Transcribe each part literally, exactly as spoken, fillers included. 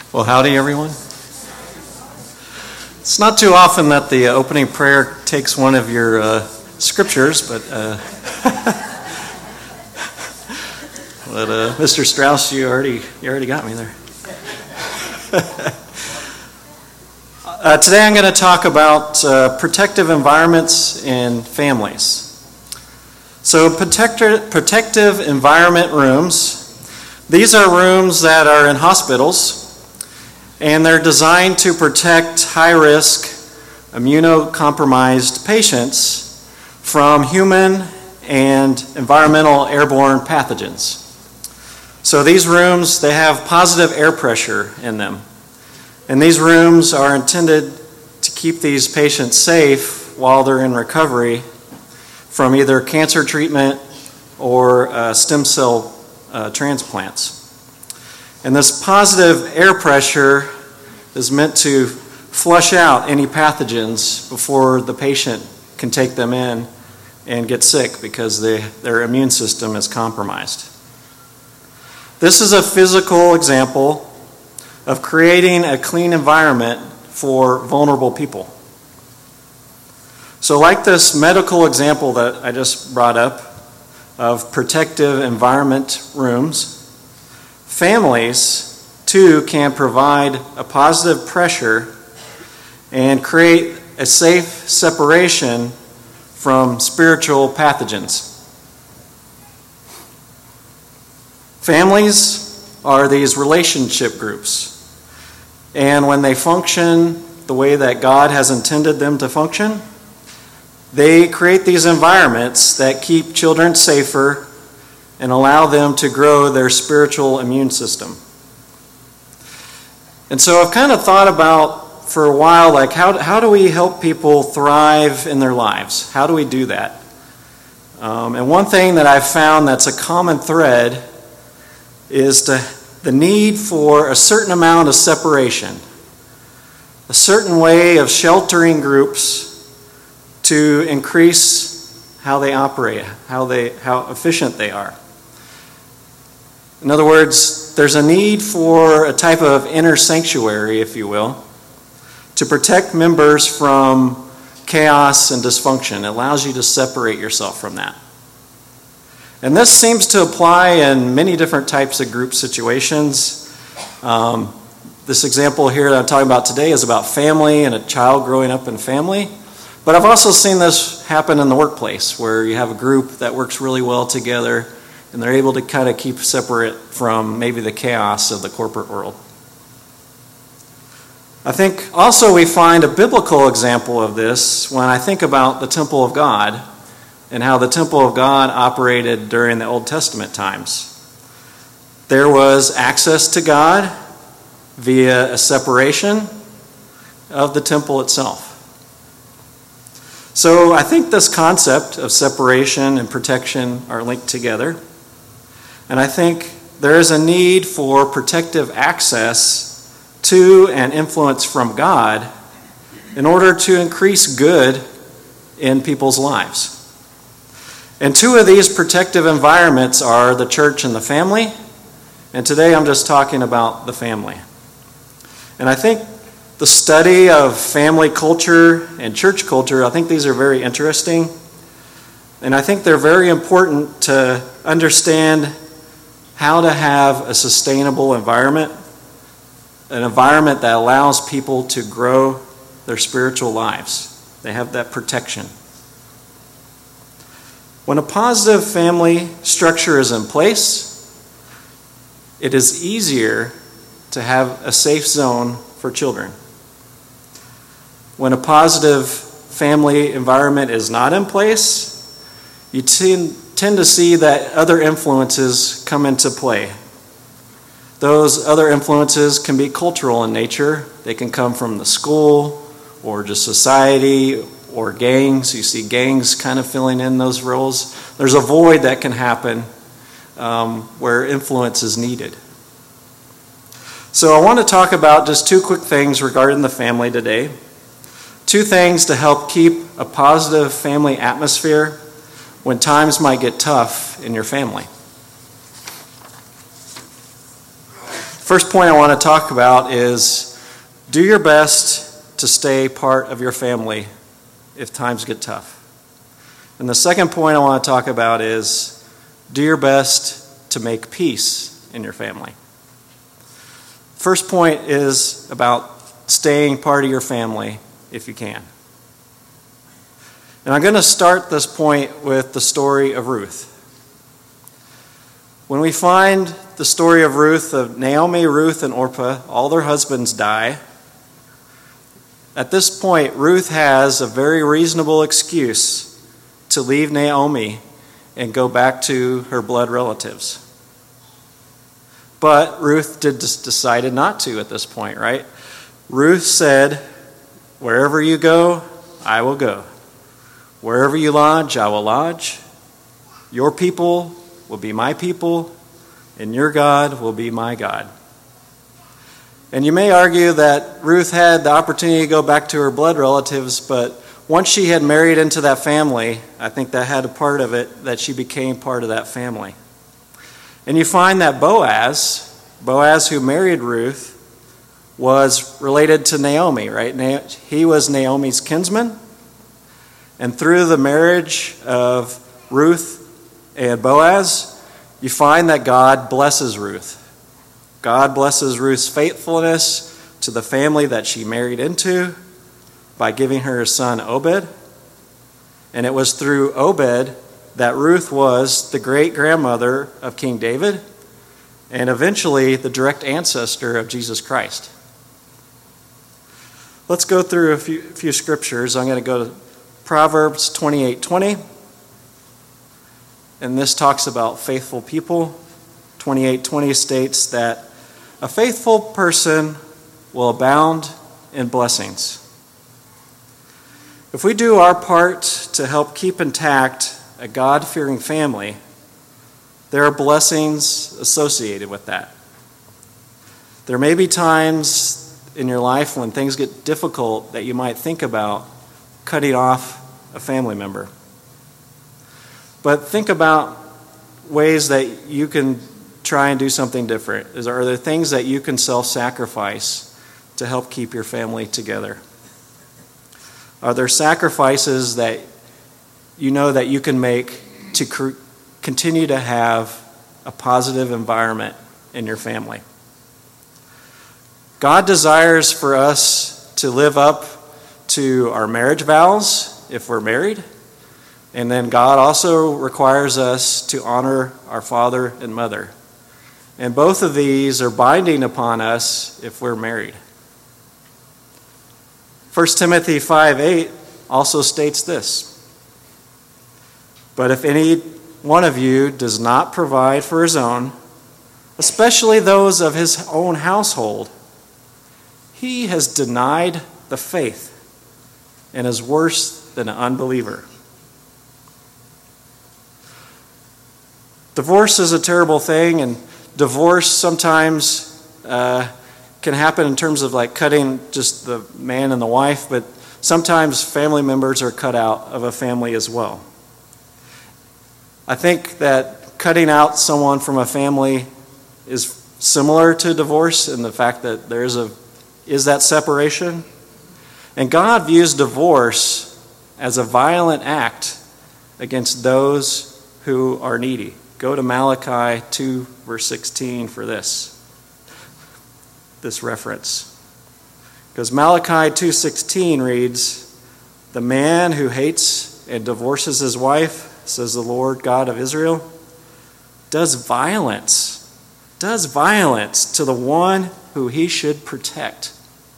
Well, howdy, everyone. It's not too often that the opening prayer takes one of your uh, scriptures, but uh, but uh, Mister Strauss, you already you already got me there. uh, today, I'm going to talk about uh, protective environments in families. So, protector, protective environment rooms. These are rooms that are in hospitals. And they're designed to protect high-risk, immunocompromised patients from human and environmental airborne pathogens. So these rooms, they have positive air pressure in them. And these rooms are intended to keep these patients safe while they're in recovery from either cancer treatment or uh, stem cell uh, transplants. And this positive air pressure is meant to flush out any pathogens before the patient can take them in and get sick because they, their immune system is compromised. This is a physical example of creating a clean environment for vulnerable people. So like this medical example that I just brought up of protective environment rooms, families, too, can provide a positive pressure and create a safe separation from spiritual pathogens. Families are these relationship groups, and when they function the way that God has intended them to function, they create these environments that keep children safer and allow them to grow their spiritual immune system. And so I've kind of thought about for a while, like how, how do we help people thrive in their lives? How do we do that? Um, and one thing that I've found that's a common thread is to, the need for a certain amount of separation, a certain way of sheltering groups to increase how they operate, how they how efficient they are. In other words, there's a need for a type of inner sanctuary, if you will, to protect members from chaos and dysfunction. It allows you to separate yourself from that. And this seems to apply in many different types of group situations. Um, this example here that I'm talking about today is about family and a child growing up in family. But I've also seen this happen in the workplace where you have a group that works really well together and they're able to kind of keep separate from maybe the chaos of the corporate world. I think also we find a biblical example of this when I think about the temple of God and how the temple of God operated during the Old Testament times. There was access to God via a separation of the temple itself. So I think this concept of separation and protection are linked together. And I think there is a need for protective access to and influence from God in order to increase good in people's lives. And two of these protective environments are the church and the family. And today I'm just talking about the family. And I think the study of family culture and church culture, I think these are very interesting. And I think they're very important to understand how to have a sustainable environment, an environment that allows people to grow their spiritual lives. They have that protection. When a positive family structure is in place, it is easier to have a safe zone for children. When a positive family environment is not in place, you tend, tend to see that other influences come into play. Those other influences can be cultural in nature. They can come from the school or just society or gangs. You see gangs kind of filling in those roles. There's a void that can happen um, where influence is needed. So I want to talk about just two quick things regarding the family today. Two things to help keep a positive family atmosphere when times might get tough in your family. First point I want to talk about is do your best to stay part of your family if times get tough. And the second point I want to talk about is do your best to make peace in your family. First point is about staying part of your family if you can. And I'm going to start this point with the story of Ruth. When we find the story of Ruth, of Naomi, Ruth, and Orpah, all their husbands die. At this point, Ruth has a very reasonable excuse to leave Naomi and go back to her blood relatives. But Ruth did, decided not to at this point, right? Ruth said, wherever you go, I will go. Wherever you lodge, I will lodge. Your people will be my people, and your God will be my God. And you may argue that Ruth had the opportunity to go back to her blood relatives, but once she had married into that family, I think that had a part of it, that she became part of that family. And you find that Boaz, Boaz who married Ruth, was related to Naomi, right? He was Naomi's kinsman. And through the marriage of Ruth and Boaz, you find that God blesses Ruth. God blesses Ruth's faithfulness to the family that she married into by giving her a son Obed. And it was through Obed that Ruth was the great-grandmother of King David and eventually the direct ancestor of Jesus Christ. Let's go through a few, few scriptures. I'm going to go to Proverbs twenty-eight twenty. And this talks about faithful people. twenty-eight twenty states that a faithful person will abound in blessings. If we do our part to help keep intact a God-fearing family, there are blessings associated with that. There may be times in your life when things get difficult that you might think about cutting off a family member. But think about ways that you can try and do something different. Are there things that you can self-sacrifice to help keep your family together? Are there sacrifices that you know that you can make to cr- continue to have a positive environment in your family? God desires for us to live up to our marriage vows if we're married. And then God also requires us to honor our father and mother. And both of these are binding upon us if we're married. First Timothy five eight also states this. But if any one of you does not provide for his own, especially those of his own household, he has denied the faith and is worse than an unbeliever. Divorce is a terrible thing, and divorce sometimes uh, can happen in terms of like cutting just the man and the wife, but sometimes family members are cut out of a family as well. I think that cutting out someone from a family is similar to divorce in the fact that there is a is that separation. And God views divorce as a violent act against those who are needy. Go to Malachi two, verse sixteen for this, this reference. Because Malachi two sixteen reads, "The man who hates and divorces his wife, says the Lord God of Israel, does violence, does violence to the one who he should protect.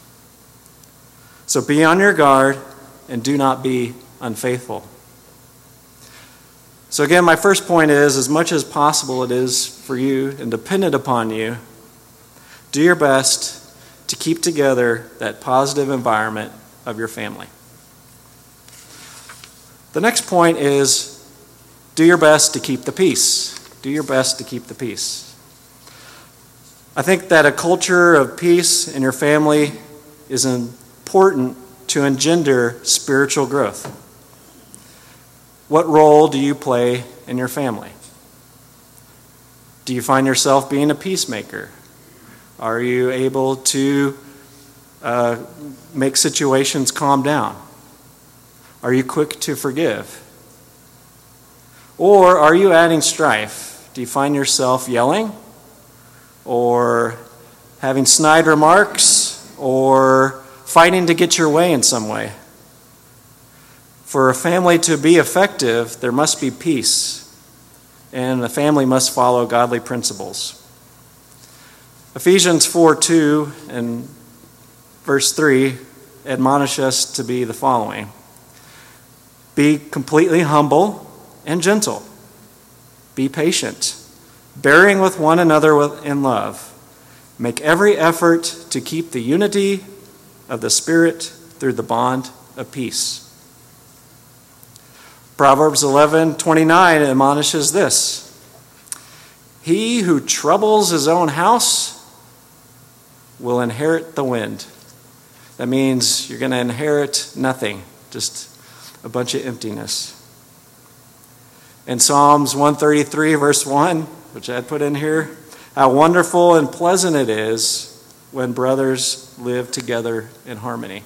So be on your guard and do not be unfaithful." So again, my first point is, as much as possible it is for you and dependent upon you, do your best to keep together that positive environment of your family. The next point is, do your best to keep the peace. Do your best to keep the peace. I think that a culture of peace in your family is important to engender spiritual growth. What role do you play in your family? Do you find yourself being a peacemaker? Are you able to uh, make situations calm down? Are you quick to forgive? Or are you adding strife? Do you find yourself yelling? Or having snide remarks? Or fighting to get your way in some way? For a family to be effective, there must be peace, and the family must follow godly principles. Ephesians four two and verse three admonish us to be the following. Be completely humble and gentle. Be patient, bearing with one another in love. Make every effort to keep the unity of the Spirit through the bond of peace. Proverbs eleven twenty-nine admonishes this. He who troubles his own house will inherit the wind. That means you're going to inherit nothing, just a bunch of emptiness. In Psalms one thirty-three, verse one, which I had put in here, how wonderful and pleasant it is when brothers live together in harmony.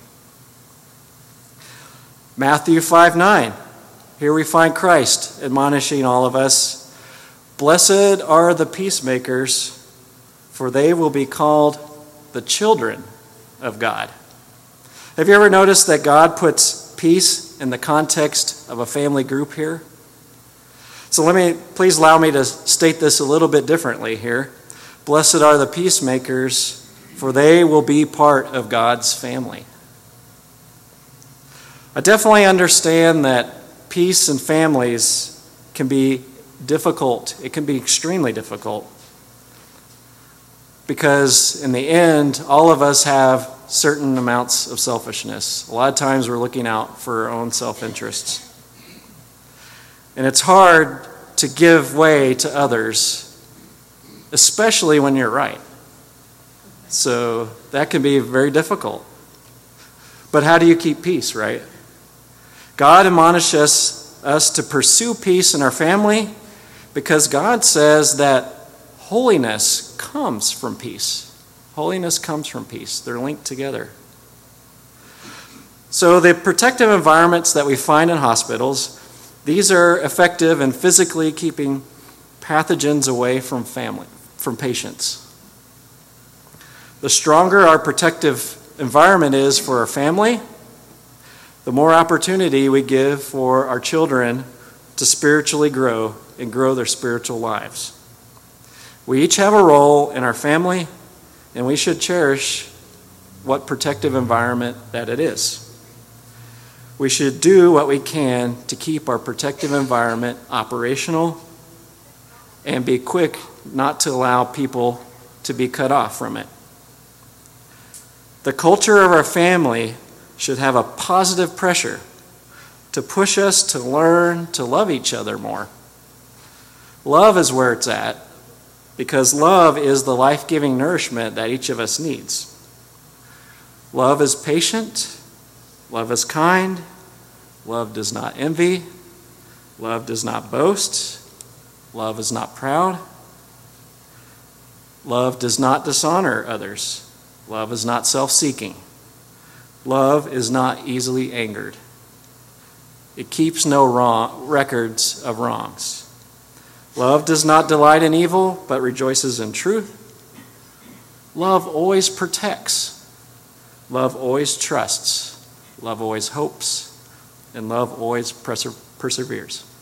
Matthew five nine. Here we find Christ admonishing all of us, blessed are the peacemakers, for they will be called the children of God. Have you ever noticed that God puts peace in the context of a family group here? So let me, please allow me to state this a little bit differently here. Blessed are the peacemakers, for they will be part of God's family. I definitely understand that peace in families can be difficult. It can be extremely difficult. Because in the end, all of us have certain amounts of selfishness. A lot of times we're looking out for our own self-interests. And it's hard to give way to others, especially when you're right. So that can be very difficult. But how do you keep peace, right? God admonishes us to pursue peace in our family because God says that holiness comes from peace. Holiness comes from peace. They're linked together. So the protective environments that we find in hospitals, these are effective in physically keeping pathogens away from family, from patients. The stronger our protective environment is for our family, the more opportunity we give for our children to spiritually grow and grow their spiritual lives. We each have a role in our family, and we should cherish what protective environment that it is. We should do what we can to keep our protective environment operational and be quick not to allow people to be cut off from it. The culture of our family should have a positive pressure to push us to learn to love each other more. Love is where it's at, because love is the life-giving nourishment that each of us needs. Love is patient. Love is kind. Love does not envy. Love does not boast. Love is not proud. Love does not dishonor others. Love is not self-seeking. Love is not easily angered. It keeps no wrong, records of wrongs. Love does not delight in evil, but rejoices in truth. Love always protects. Love always trusts. Love always hopes. And love always perse- perseveres.